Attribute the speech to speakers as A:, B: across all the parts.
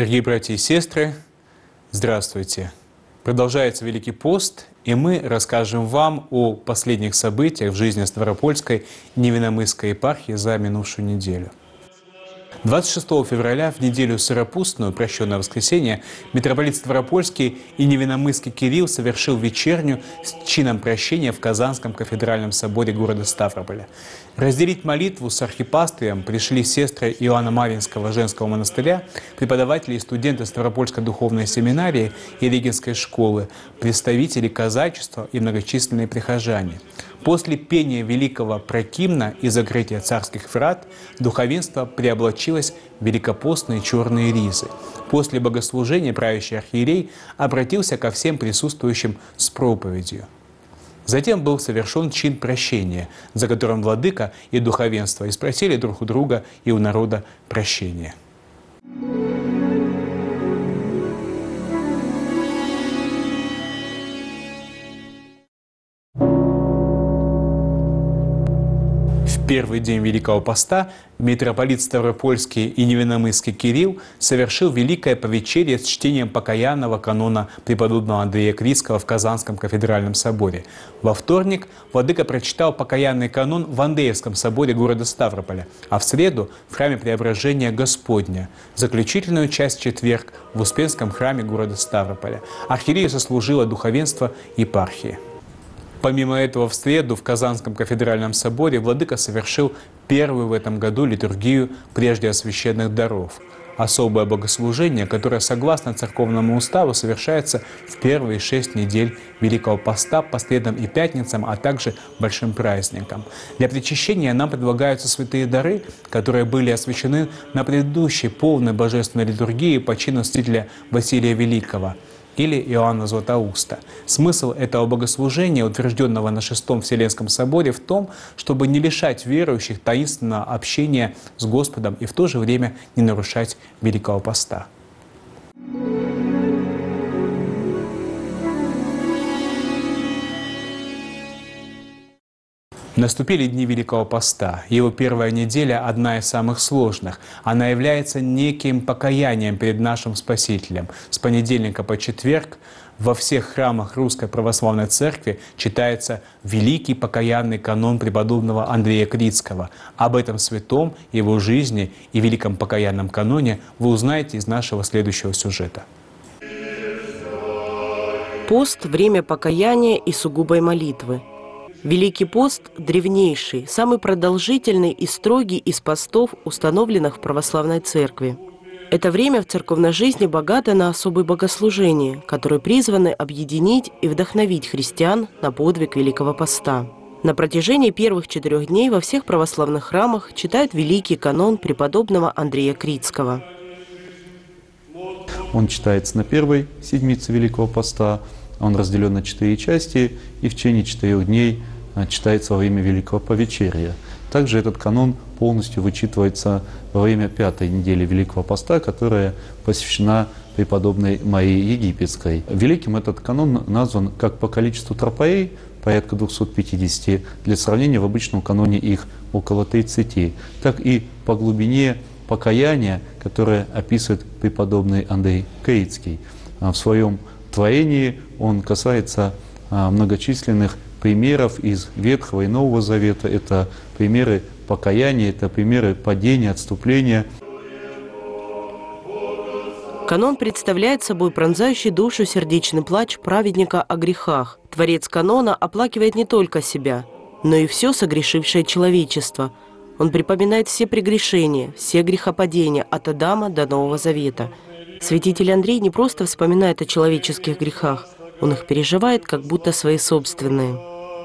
A: Дорогие братья и сестры, здравствуйте! Продолжается Великий пост, и мы расскажем вам о последних событиях в жизни Ставропольской Невинномысской епархии за минувшую неделю. 26 февраля, в неделю Сыропустную, прощенное воскресенье, митрополит Ставропольский и Невинномысский Кирилл совершил вечерню с чином прощения в Казанском кафедральном соборе города Ставрополя. Разделить молитву с архипастырем пришли сестры Иоанна Марьинского женского монастыря, преподаватели и студенты Ставропольской духовной семинарии и Регенской школы, представители казачества и многочисленные прихожане. После пения великого прокимна и закрытия царских врат духовенство преоблачилось в великопостные черные ризы. После богослужения правящий архиерей обратился ко всем присутствующим с проповедью. Затем был совершен чин прощения, за которым владыка и духовенство испросили друг у друга и у народа прощения. В первый день Великого Поста митрополит Ставропольский и Невинномысский Кирилл совершил великое повечерие с чтением покаянного канона преподобного Андрея Критского в Казанском кафедральном соборе. Во вторник владыка прочитал покаянный канон в Андреевском соборе города Ставрополя, а в среду в храме Преображения Господня, заключительную часть в четверг в Успенском храме города Ставрополя. Архиерею сослужило духовенство епархии. Помимо этого, в среду в Казанском кафедральном соборе владыка совершил первую в этом году литургию прежде освященных даров. Особое богослужение, которое, согласно церковному уставу, совершается в первые 6 недель Великого Поста по средам и пятницам, а также большим праздникам. Для причащения нам предлагаются святые дары, которые были освящены на предыдущей полной божественной литургии по чину святителя Василия Великого или Иоанна Златоуста. Смысл этого богослужения, утвержденного на Шестом Вселенском соборе, в том, чтобы не лишать верующих таинственного общения с Господом и в то же время не нарушать Великого Поста. Наступили дни Великого Поста. Его первая неделя – одна из самых сложных. Она является неким покаянием перед нашим Спасителем. С понедельника по четверг во всех храмах Русской Православной Церкви читается великий покаянный канон преподобного Андрея Критского. Об этом святом, его жизни и великом покаянном каноне вы узнаете из нашего следующего сюжета.
B: Пост – время покаяния и сугубой молитвы. Великий пост – древнейший, самый продолжительный и строгий из постов, установленных в православной церкви. Это время в церковной жизни богато на особые богослужения, которые призваны объединить и вдохновить христиан на подвиг Великого Поста. На протяжении первых 4 дней во всех православных храмах читают великий канон преподобного Андрея Критского.
C: Он читается на первой седмице Великого Поста, он разделен на 4 части и в течение 4 дней читается во время Великого Повечерия. Также этот канон полностью вычитывается во время 5-й недели Великого Поста, которая посвящена преподобной Марии Египетской. Великим этот канон назван как по количеству тропаей, порядка 250, для сравнения в обычном каноне их около 30, так и по глубине покаяния, которое описывает преподобный Андрей Критский. В своем творении он касается многочисленных примеров из Ветхого и Нового Завета. Это примеры покаяния, это примеры падения, отступления.
B: Канон представляет собой пронзающий душу сердечный плач праведника о грехах. Творец канона оплакивает не только себя, но и все согрешившее человечество. Он припоминает все прегрешения, все грехопадения от Адама до Нового Завета. Святитель Андрей не просто вспоминает о человеческих грехах, он их переживает, как будто свои собственные.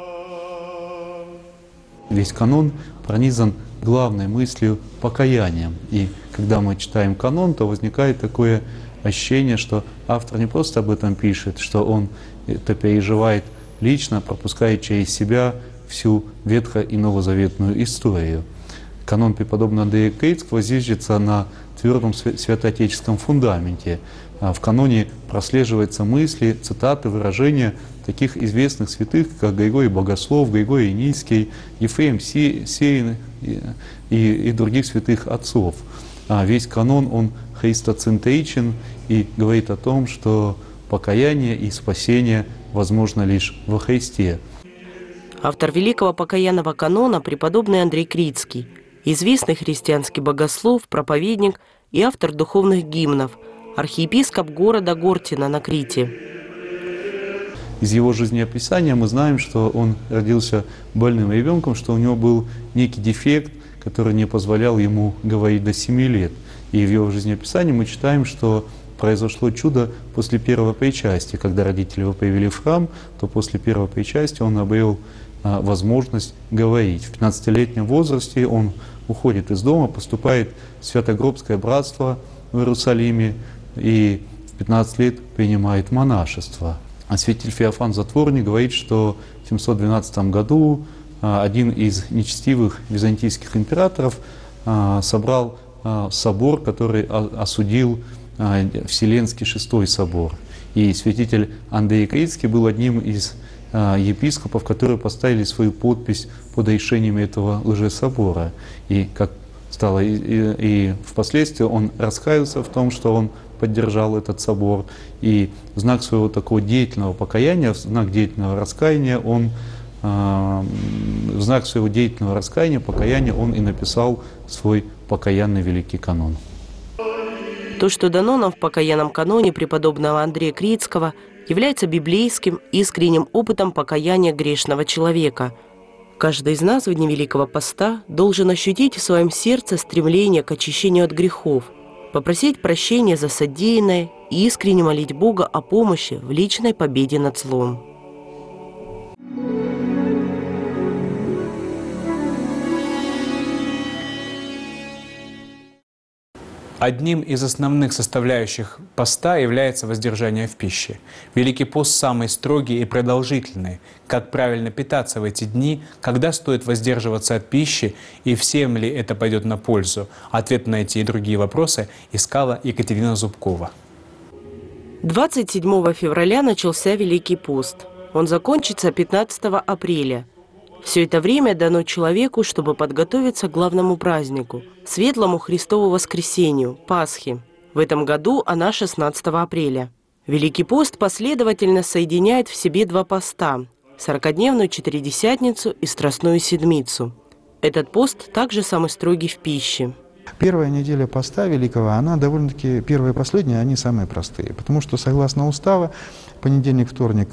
C: Весь канон пронизан главной мыслью покаянием. И когда мы читаем канон, то возникает такое ощущение, что автор не просто об этом пишет, что он это переживает лично, пропуская через себя всю ветхо- и новозаветную историю. Канон преподобного Андрея Критского зиждется на твердом святоотеческом фундаменте. В каноне прослеживаются мысли, цитаты, выражения таких известных святых, как Григорий Богослов, Григорий Нильский, Ефрем Сирин и других святых отцов. Весь канон, он христоцентричен и говорит о том, что покаяние и спасение возможно лишь во Христе.
B: Автор великого покаянного канона преподобный Андрей Крицкий, известный христианский богослов, проповедник и автор духовных гимнов, архиепископ города Гортина на Крите.
C: Из его жизнеописания мы знаем, что он родился больным ребенком, что у него был некий дефект, который не позволял ему говорить до 7 лет. И в его жизнеописании мы читаем, что произошло чудо после первого причастия. Когда родители его привели в храм, то после первого причастия он обрел возможность говорить. В 15-летнем возрасте он уходит из дома, поступает в Святогробское братство в Иерусалиме и в 15 лет принимает монашество. А святитель Феофан Затворник говорит, что в 712 году один из нечестивых византийских императоров собрал собор, который осудил Вселенский VI собор. И святитель Андрей Крицкий был одним из епископов, которые поставили свою подпись под решением этого лжесобора. И как стало и впоследствии он раскаялся в том, что он поддержал этот собор. И в знак своего такого деятельного покаяния, в знак деятельного раскаяния, покаяния он и написал свой покаянный великий канон.
B: То, что дано нам в покаянном каноне преподобного Андрея Крицкого, является библейским, искренним опытом покаяния грешного человека. Каждый из нас в дни Великого Поста должен ощутить в своем сердце стремление к очищению от грехов, попросить прощения за содеянное и искренне молить Бога о помощи в личной победе над злом.
A: Одним из основных составляющих поста является воздержание в пище. Великий пост самый строгий и продолжительный. Как правильно питаться в эти дни, когда стоит воздерживаться от пищи и всем ли это пойдет на пользу? Ответ на эти и другие вопросы искала Екатерина Зубкова.
B: 27 февраля начался Великий пост. Он закончится 15 апреля. Все это время дано человеку, чтобы подготовиться к главному празднику – Светлому Христову Воскресению, Пасхе. В этом году она 16 апреля. Великий пост последовательно соединяет в себе два поста – 40-дневную Четыредесятницу и Страстную Седмицу. Этот пост также самый строгий в пище.
D: Первая неделя поста Великого, она довольно-таки, первая и последняя, они самые простые. Потому что, согласно уставу, понедельник, вторник,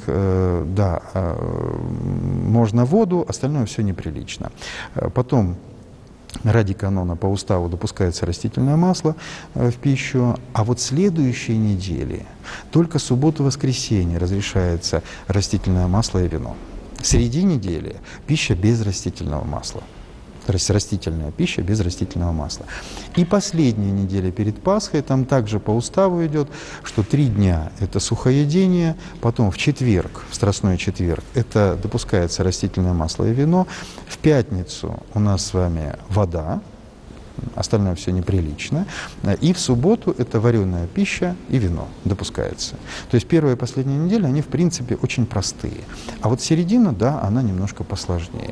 D: можно воду, остальное все неприлично. Потом, ради канона по уставу допускается растительное масло в пищу, а вот следующей недели, только субботу-воскресенье разрешается растительное масло и вино. Среди недели пища без растительного масла. То есть растительная пища без растительного масла. И последняя неделя перед Пасхой, там также по уставу идет, что 3 дня – это сухоедение, потом в четверг, в Страстной четверг, это допускается растительное масло и вино, в пятницу у нас с вами вода, остальное все неприлично, и в субботу это вареная пища и вино допускается. То есть первая и последняя неделя, они в принципе очень простые. А вот середина, да, она немножко посложнее.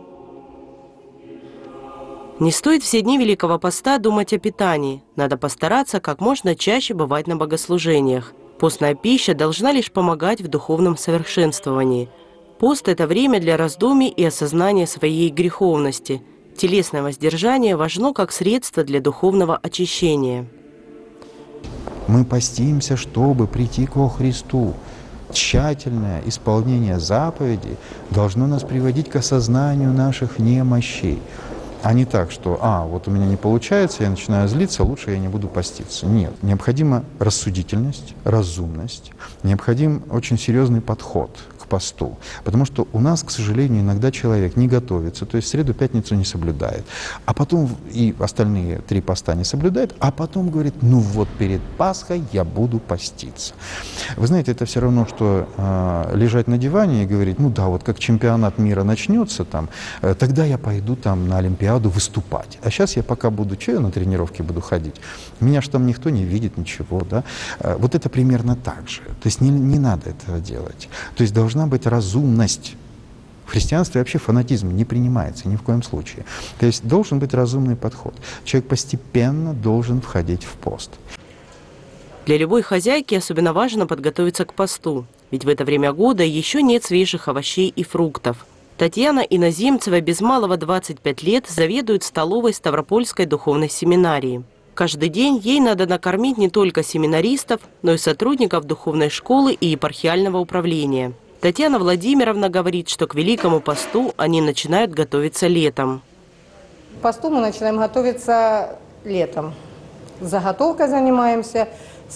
B: Не стоит все дни Великого Поста думать о питании. Надо постараться как можно чаще бывать на богослужениях. Постная пища должна лишь помогать в духовном совершенствовании. Пост – это время для раздумий и осознания своей греховности. Телесное воздержание важно как средство для духовного очищения.
D: Мы постимся, чтобы прийти ко Христу. Тщательное исполнение заповедей должно нас приводить к осознанию наших немощей. А не так, что, вот у меня не получается, я начинаю злиться, лучше я не буду поститься. Нет, необходима рассудительность, разумность, необходим очень серьезный подход к посту. Потому что у нас, к сожалению, иногда человек не готовится, то есть среду, пятницу не соблюдает, а потом и остальные 3 поста не соблюдает, а потом говорит, перед Пасхой я буду поститься. Вы знаете, это все равно, что лежать на диване и говорить, как чемпионат мира начнется, тогда я пойду на Олимпиаду выступать. А сейчас я пока я на тренировке буду ходить? Меня же там никто не видит, ничего, да? Вот это примерно так же. То есть не надо этого делать. То есть должна быть разумность. В христианстве вообще фанатизм не принимается ни в коем случае. То есть должен быть разумный подход. Человек постепенно должен входить в пост.
B: Для любой хозяйки особенно важно подготовиться к посту, ведь в это время года еще нет свежих овощей и фруктов. Татьяна Иноземцева без малого 25 лет заведует столовой Ставропольской духовной семинарии. Каждый день ей надо накормить не только семинаристов, но и сотрудников духовной школы и епархиального управления. Татьяна Владимировна говорит, что к Великому посту они начинают готовиться летом.
E: К посту мы начинаем готовиться летом. Заготовкой занимаемся,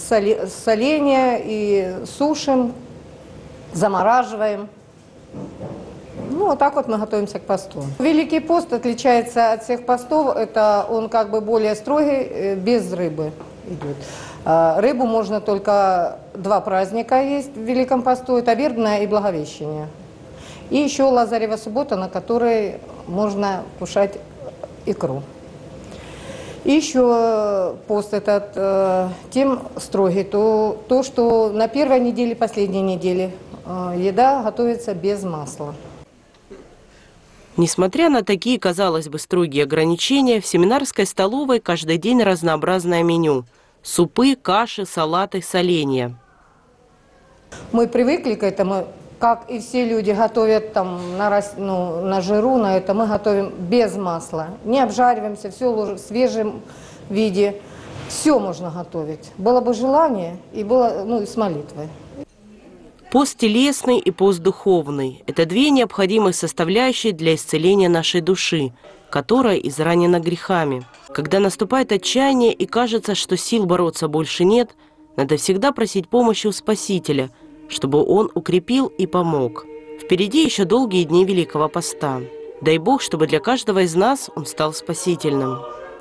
E: соление и сушим, замораживаем. Ну, вот так вот мы готовимся к посту. Великий пост отличается от всех постов, это он как бы более строгий, без рыбы идет. Рыбу можно только 2 праздника есть в Великом посту, это Вербное и Благовещение. И еще Лазарева суббота, на которой можно кушать икру. И еще пост этот тем строгий, то, что на первой неделе, последней неделе еда готовится без масла.
B: Несмотря на такие, казалось бы, строгие ограничения, в семинарской столовой каждый день разнообразное меню. Супы, каши, салаты, соленья.
E: Мы привыкли к этому, как и все люди готовят там на жиру, на это мы готовим без масла. Не обжариваемся, все ложим в свежем виде. Все можно готовить. Было бы желание, и было, и с молитвой.
B: Пост телесный и пост духовный – это 2 необходимых составляющие для исцеления нашей души, которая изранена грехами. Когда наступает отчаяние и кажется, что сил бороться больше нет, надо всегда просить помощи у Спасителя, чтобы Он укрепил и помог. Впереди еще долгие дни Великого Поста. Дай Бог, чтобы для каждого из нас он стал спасительным.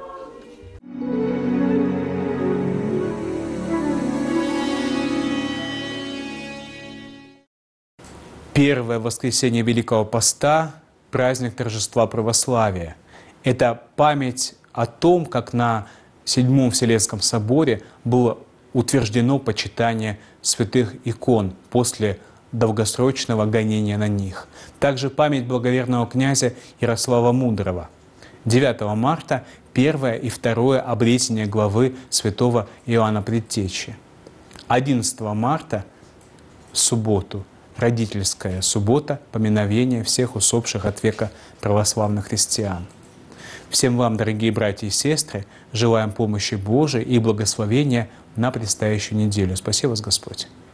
A: Первое воскресенье Великого Поста – праздник торжества православия. Это память о том, как на Седьмом Вселенском соборе было утверждено почитание святых икон после долгосрочного гонения на них. Также память благоверного князя Ярослава Мудрого. 9 марта – 1 и 2 обретение главы святого Иоанна Предтечи. 11 марта – субботу. Родительская суббота, поминовение всех усопших от века православных христиан. Всем вам, дорогие братья и сестры, желаем помощи Божией и благословения на предстоящую неделю. Спаси вас, Господь!